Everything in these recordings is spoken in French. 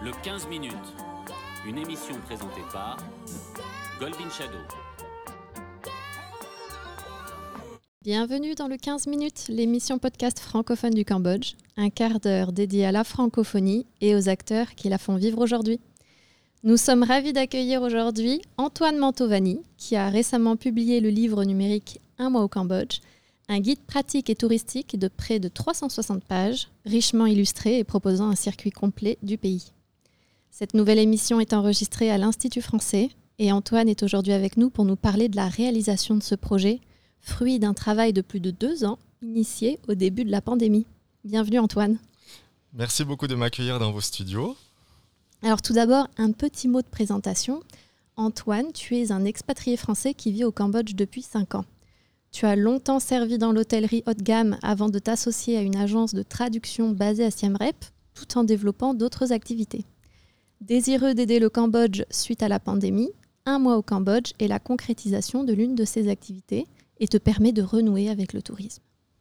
Le 15 minutes, une émission présentée par Golden Shadow. Bienvenue dans le 15 minutes, l'émission podcast francophone du Cambodge, un quart d'heure dédié à la francophonie et aux acteurs qui la font vivre aujourd'hui. Nous sommes ravis d'accueillir aujourd'hui Antoine Mantovani, qui a récemment publié le livre numérique Un mois au Cambodge, un guide pratique et touristique de près de 360 pages, richement illustré et proposant un circuit complet du pays. Cette nouvelle émission est enregistrée à l'Institut français et Antoine est aujourd'hui avec nous pour nous parler de la réalisation de ce projet, fruit d'un travail de plus de 2 ans, initié au début de la pandémie. Bienvenue Antoine. Merci beaucoup de m'accueillir dans vos studios. Alors tout d'abord, un petit mot de présentation. Antoine, tu es un expatrié français qui vit au Cambodge depuis 5 ans. Tu as longtemps servi dans l'hôtellerie haut de gamme avant de t'associer à une agence de traduction basée à Siem Reap, tout en développant d'autres activités. Désireux d'aider le Cambodge suite à la pandémie, Un mois au Cambodge est la concrétisation de l'une de ces activités et te permet de renouer avec le tourisme.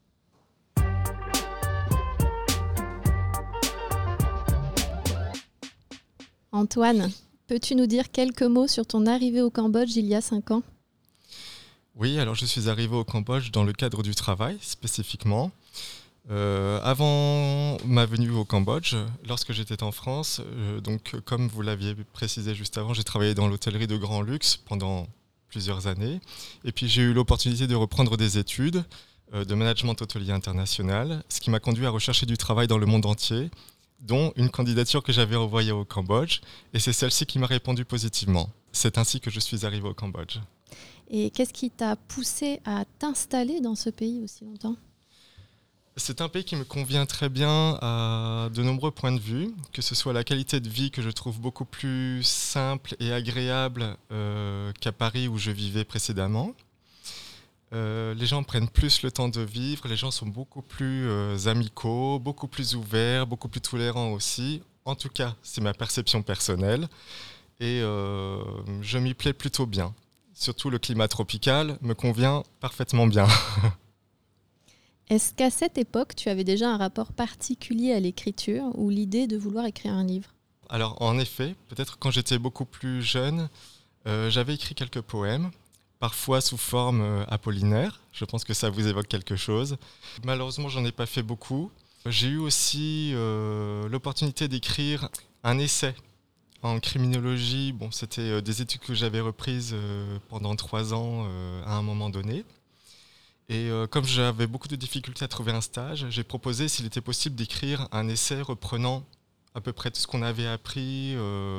Antoine, peux-tu nous dire quelques mots sur ton arrivée au Cambodge il y a 5 ans ? Oui, alors je suis arrivé au Cambodge dans le cadre du travail spécifiquement. Avant ma venue au Cambodge, lorsque j'étais en France, donc comme vous l'aviez précisé juste avant, j'ai travaillé dans l'hôtellerie de grand luxe pendant plusieurs années. Et puis j'ai eu l'opportunité de reprendre des études de management hôtelier international, ce qui m'a conduit à rechercher du travail dans le monde entier, dont une candidature que j'avais envoyée au Cambodge. Et c'est celle-ci qui m'a répondu positivement. C'est ainsi que je suis arrivé au Cambodge. Et qu'est-ce qui t'a poussé à t'installer dans ce pays aussi longtemps ? C'est un pays qui me convient très bien à de nombreux points de vue, que ce soit la qualité de vie que je trouve beaucoup plus simple et agréable qu'à Paris où je vivais précédemment. Les gens prennent plus le temps de vivre, les gens sont beaucoup plus amicaux, beaucoup plus ouverts, beaucoup plus tolérants aussi. En tout cas, c'est ma perception personnelle et je m'y plais plutôt bien. Surtout le climat tropical me convient parfaitement bien. Est-ce qu'à cette époque, tu avais déjà un rapport particulier à l'écriture ou l'idée de vouloir écrire un livre ? Alors en effet, peut-être quand j'étais beaucoup plus jeune, j'avais écrit quelques poèmes, parfois sous forme apollinaire. Je pense que ça vous évoque quelque chose. Malheureusement, j'en ai pas fait beaucoup. J'ai eu aussi l'opportunité d'écrire un essai en criminologie. Bon, c'était des études que j'avais reprises pendant 3 ans à un moment donné. Et comme j'avais beaucoup de difficultés à trouver un stage, j'ai proposé s'il était possible d'écrire un essai reprenant à peu près tout ce qu'on avait appris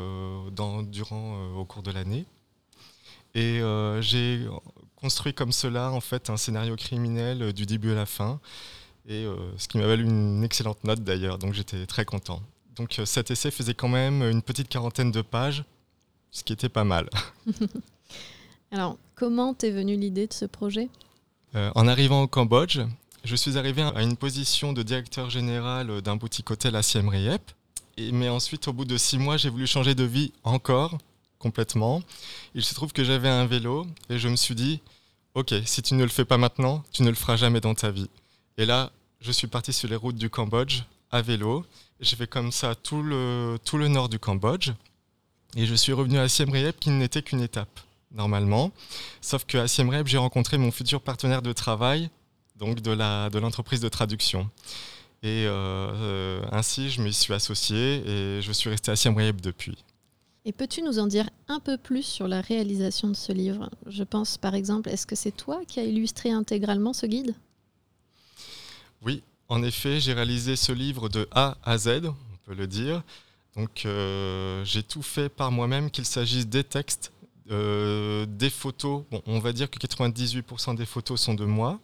au cours de l'année. Et j'ai construit comme cela en fait un scénario criminel du début à la fin, et ce qui m'a valu une excellente note d'ailleurs, donc j'étais très content. Donc cet essai faisait quand même une petite 40aine de pages, ce qui était pas mal. Alors, comment t'es venue l'idée de ce projet ? En arrivant au Cambodge, je suis arrivé à une position de directeur général d'un boutique hôtel à Siem Reap. Mais ensuite, au bout de 6 mois, j'ai voulu changer de vie encore, complètement. Il se trouve que j'avais un vélo et je me suis dit, ok, si tu ne le fais pas maintenant, tu ne le feras jamais dans ta vie. Et là, je suis parti sur les routes du Cambodge à vélo. J'ai fait comme ça tout le nord du Cambodge. Et je suis revenu à Siem Reap qui n'était qu'une étape, normalement. Sauf qu'à Siem Reap, j'ai rencontré mon futur partenaire de travail, donc de l'entreprise de traduction. Et ainsi, je m'y suis associé et je suis resté à Siem Reap depuis. Et peux-tu nous en dire un peu plus sur la réalisation de ce livre ? Je pense par exemple, est-ce que c'est toi qui as illustré intégralement ce guide ? Oui, en effet, j'ai réalisé ce livre de A à Z, on peut le dire. Donc j'ai tout fait par moi-même, qu'il s'agisse des textes, des photos. Bon, on va dire que 98% des photos sont de moi.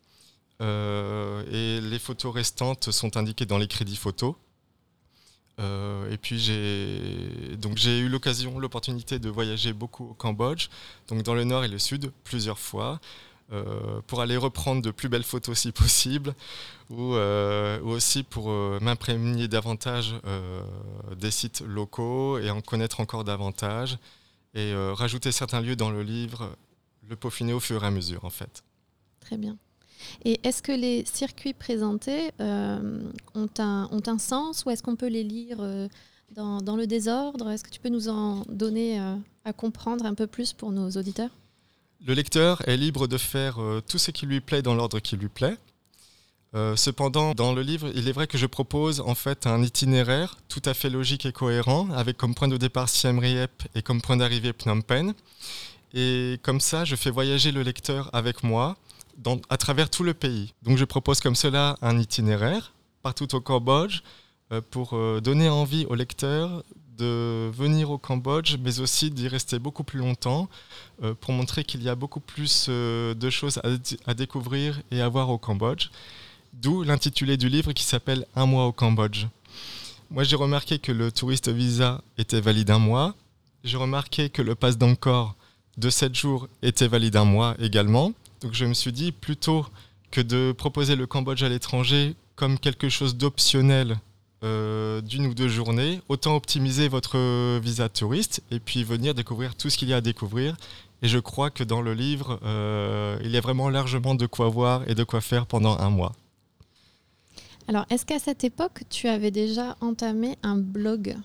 Et les photos restantes sont indiquées dans les crédits photos. Et puis j'ai eu l'opportunité de voyager beaucoup au Cambodge, donc dans le nord et le sud, plusieurs fois, pour aller reprendre de plus belles photos si possible, ou aussi pour m'imprégner davantage des sites locaux et en connaître encore davantage, et rajouter certains lieux dans le livre, le peaufiner au fur et à mesure en fait. Très bien. Et est-ce que les circuits présentés ont un sens ou est-ce qu'on peut les lire dans le désordre? Est-ce que tu peux nous en donner à comprendre un peu plus pour nos auditeurs? Le lecteur est libre de faire tout ce qui lui plaît dans l'ordre qui lui plaît. Cependant, dans le livre, il est vrai que je propose en fait un itinéraire tout à fait logique et cohérent, avec comme point de départ Siem Reap et comme point d'arrivée Phnom Penh. Et comme ça, je fais voyager le lecteur avec moi à travers tout le pays. Donc je propose comme cela un itinéraire partout au Cambodge pour donner envie au lecteur de venir au Cambodge, mais aussi d'y rester beaucoup plus longtemps, pour montrer qu'il y a beaucoup plus de choses à découvrir et à voir au Cambodge. D'où l'intitulé du livre qui s'appelle « Un mois au Cambodge ». Moi, j'ai remarqué que le touriste visa était valide 1 mois. J'ai remarqué que le pass d'Angkor de 7 jours était valide 1 mois également. Donc je me suis dit, plutôt que de proposer le Cambodge à l'étranger comme quelque chose d'optionnel d'1 ou 2 journées, autant optimiser votre visa touriste et puis venir découvrir tout ce qu'il y a à découvrir. Et je crois que dans le livre, il y a vraiment largement de quoi voir et de quoi faire pendant 1 mois. Alors, est-ce qu'à cette époque, tu avais déjà entamé un blog?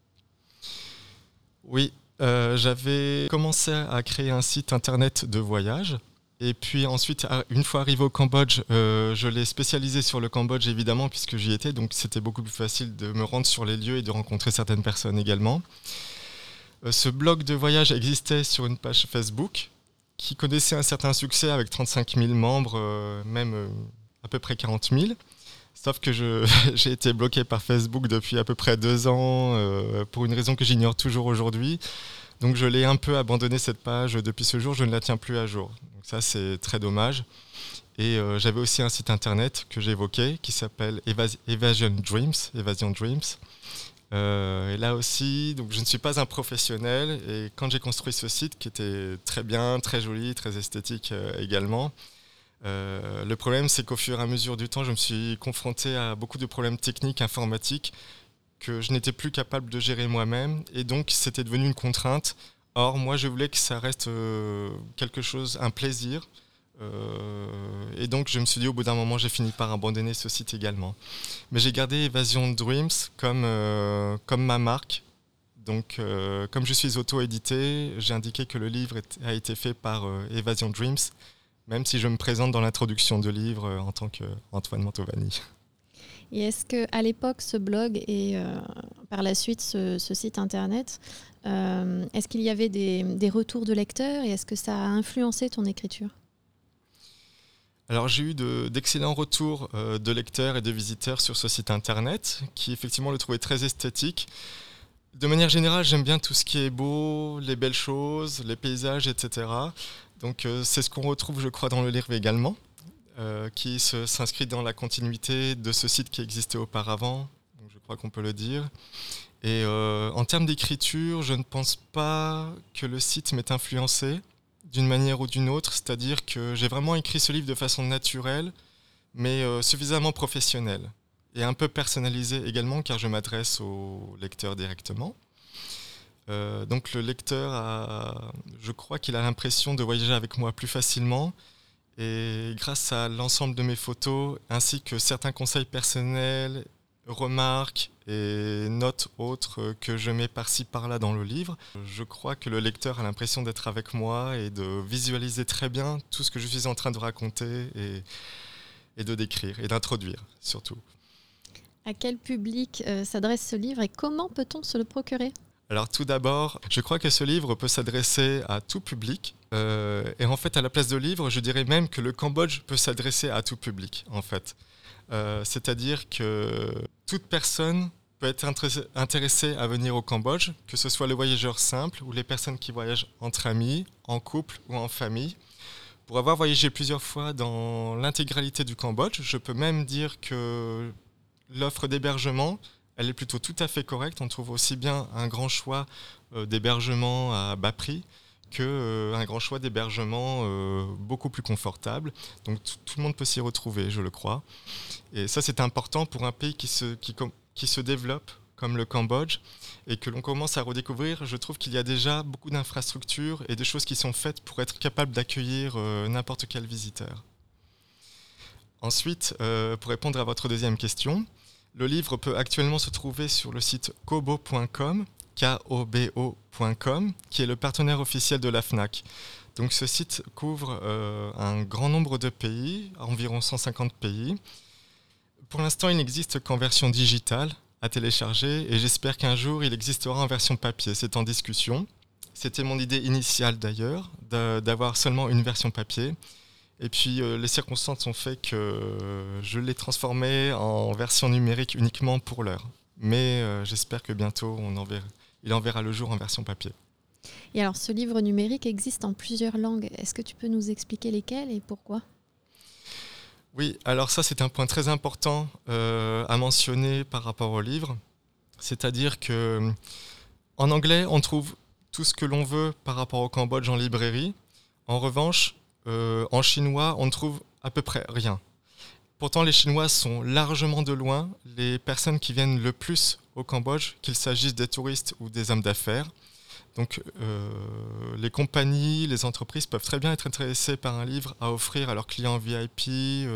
Oui, j'avais commencé à créer un site internet de voyage. Et puis ensuite, une fois arrivé au Cambodge, je l'ai spécialisé sur le Cambodge évidemment puisque j'y étais. Donc c'était beaucoup plus facile de me rendre sur les lieux et de rencontrer certaines personnes également. Ce blog de voyage existait sur une page Facebook qui connaissait un certain succès avec 35 000 membres, même à peu près 40 000. Sauf que j'ai été bloqué par Facebook depuis à peu près 2 ans pour une raison que j'ignore toujours aujourd'hui. Donc je l'ai un peu abandonné cette page depuis ce jour, je ne la tiens plus à jour. Donc ça c'est très dommage. Et j'avais aussi un site internet que j'évoquais qui s'appelle Evasion Dreams. Et là aussi, donc je ne suis pas un professionnel. Et quand j'ai construit ce site qui était très bien, très joli, très esthétique également, le problème c'est qu'au fur et à mesure du temps, je me suis confronté à beaucoup de problèmes techniques, informatiques, que je n'étais plus capable de gérer moi-même et donc c'était devenu une contrainte. Or moi je voulais que ça reste quelque chose, un plaisir et donc je me suis dit au bout d'un moment j'ai fini par abandonner ce site également. Mais j'ai gardé Evasion Dreams comme ma marque. Donc comme je suis auto-édité, j'ai indiqué que le livre a été fait par Evasion Dreams, même si je me présente dans l'introduction du livre en tant qu'Antoine Mantovani. Et est-ce qu'à l'époque, ce blog et par la suite ce site internet, est-ce qu'il y avait des retours de lecteurs et est-ce que ça a influencé ton écriture? Alors j'ai eu d'excellents retours de lecteurs et de visiteurs sur ce site internet qui effectivement le trouvaient très esthétique. De manière générale, j'aime bien tout ce qui est beau, les belles choses, les paysages, etc. Donc c'est ce qu'on retrouve, je crois, dans le livre également. Qui s'inscrit dans la continuité de ce site qui existait auparavant, donc je crois qu'on peut le dire. Et en termes d'écriture, je ne pense pas que le site m'ait influencé d'une manière ou d'une autre, c'est-à-dire que j'ai vraiment écrit ce livre de façon naturelle, mais suffisamment professionnelle, et un peu personnalisée également, car je m'adresse au lecteur directement. Donc le lecteur, je crois qu'il a l'impression de voyager avec moi plus facilement, et grâce à l'ensemble de mes photos, ainsi que certains conseils personnels, remarques et notes autres que je mets par-ci par-là dans le livre, je crois que le lecteur a l'impression d'être avec moi et de visualiser très bien tout ce que je suis en train de raconter et de décrire et d'introduire surtout. À quel public s'adresse ce livre et comment peut-on se le procurer ? Alors tout d'abord, je crois que ce livre peut s'adresser à tout public. Et en fait, à la place de livre, je dirais même que le Cambodge peut s'adresser à tout public, en fait. C'est-à-dire que toute personne peut être intéressée à venir au Cambodge, que ce soit le voyageur simple ou les personnes qui voyagent entre amis, en couple ou en famille. Pour avoir voyagé plusieurs fois dans l'intégralité du Cambodge, je peux même dire que l'offre d'hébergement, elle est plutôt tout à fait correcte. On trouve aussi bien un grand choix d'hébergement à bas prix qu'un grand choix d'hébergement beaucoup plus confortable. Donc tout le monde peut s'y retrouver, je le crois. Et ça, c'est important pour un pays qui se développe comme le Cambodge et que l'on commence à redécouvrir. Je trouve qu'il y a déjà beaucoup d'infrastructures et de choses qui sont faites pour être capable d'accueillir n'importe quel visiteur. Ensuite, pour répondre à votre deuxième question, Le livre peut actuellement se trouver sur le site kobo.com, kobo.com, qui est le partenaire officiel de la FNAC. Donc ce site couvre un grand nombre de pays, environ 150 pays. Pour l'instant, il n'existe qu'en version digitale à télécharger et j'espère qu'un jour il existera en version papier. C'est en discussion. C'était mon idée initiale d'ailleurs, d'avoir seulement une version papier. Et puis les circonstances ont fait que je l'ai transformé en version numérique uniquement pour l'heure. Mais j'espère que bientôt il en verra le jour en version papier. Et alors ce livre numérique existe en plusieurs langues. Est-ce que tu peux nous expliquer lesquelles et pourquoi ? Oui, alors ça c'est un point très important à mentionner par rapport au livre. C'est-à-dire que en anglais on trouve tout ce que l'on veut par rapport au Cambodge en librairie. En revanche, en chinois, on ne trouve à peu près rien. Pourtant, les Chinois sont largement de loin les personnes qui viennent le plus au Cambodge, qu'il s'agisse des touristes ou des hommes d'affaires. Donc, les compagnies, les entreprises peuvent très bien être intéressées par un livre à offrir à leurs clients VIP,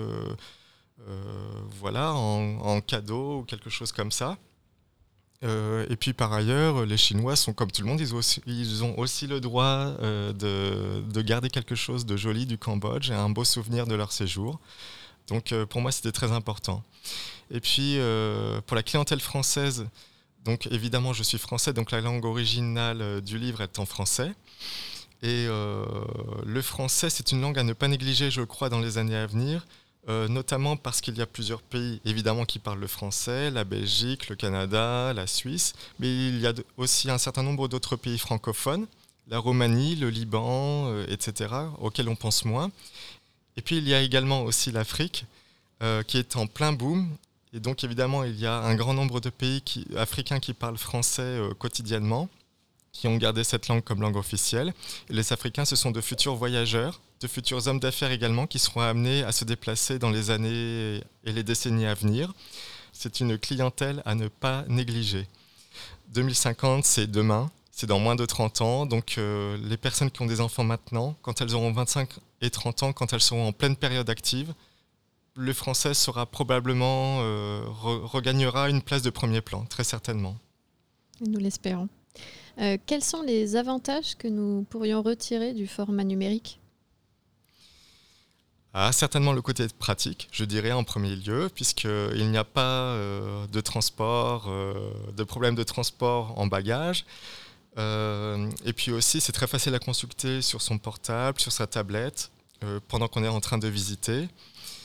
en cadeau ou quelque chose comme ça. Et puis par ailleurs, les Chinois sont comme tout le monde, ils ont aussi le droit de garder quelque chose de joli du Cambodge et un beau souvenir de leur séjour. Donc pour moi c'était très important. Et puis pour la clientèle française, donc évidemment je suis français, donc la langue originale du livre est en français. Et le français c'est une langue à ne pas négliger, je crois, dans les années à venir. Notamment parce qu'il y a plusieurs pays évidemment qui parlent le français, la Belgique, le Canada, la Suisse, mais il y a aussi un certain nombre d'autres pays francophones, la Roumanie, le Liban, etc., auxquels on pense moins. Et puis il y a également aussi l'Afrique qui est en plein boom, et donc évidemment il y a un grand nombre de pays africains qui parlent français quotidiennement, qui ont gardé cette langue comme langue officielle. Et les Africains, ce sont de futurs voyageurs, de futurs hommes d'affaires également, qui seront amenés à se déplacer dans les années et les décennies à venir. C'est une clientèle à ne pas négliger. 2050, c'est demain, c'est dans moins de 30 ans. Donc les personnes qui ont des enfants maintenant, quand elles auront 25 et 30 ans, quand elles seront en pleine période active, le français sera probablement, regagnera une place de premier plan, très certainement. Nous l'espérons. Quels sont les avantages que nous pourrions retirer du format numérique ? Certainement le côté pratique, je dirais en premier lieu, puisqu'il n'y a pas de transport, de problème de transport en bagage. Et puis aussi, c'est très facile à consulter sur son portable, sur sa tablette, pendant qu'on est en train de visiter.